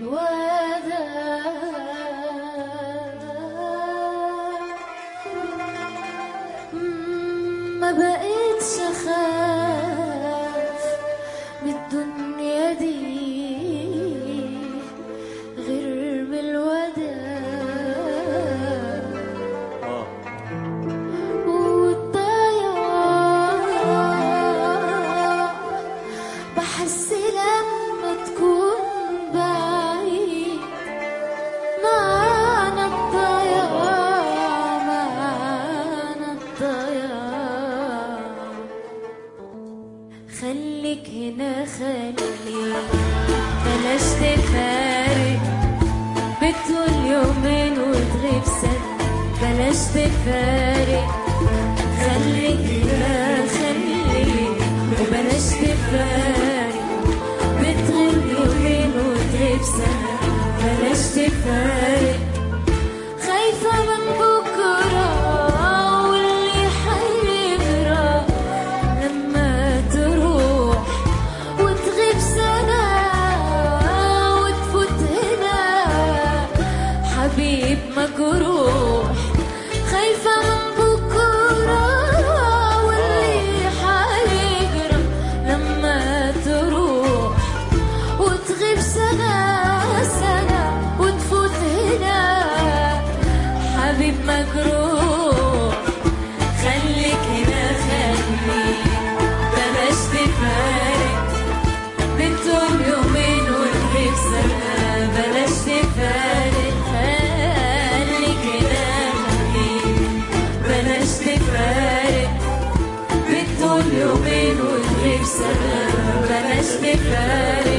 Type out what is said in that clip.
ما بقيتش اخاف من الدنيا دي غير من الوداع والضياع. بحس لما تكون بعيد معنى الضياع، معنى الضياع. خليك هنا خليك، بلاش تفارق، بتقول يومين وتغيب سنة. بلاش تفارق، خليك هنا خليك، وبلاش تفارق، بتقول يومين وتغيب سنة. بلاش تفارق، خايفة من بكرة واللي حيجرى لما تروح وتغيب سنة وتفوت هنا حبيب مجروح. خايفة من بكرة واللي حيجرى لما تروح وتغيب سنة وتفوت هنا حبيب مجروح. خليك هنا خليك، بلاش تفارق، بتقول يومين وتغيب سنة. بلاش تفارق، خليك هنا خليك، بلاش تفارق، بتقول يومين وتغيب سنة. بلاش تفارق،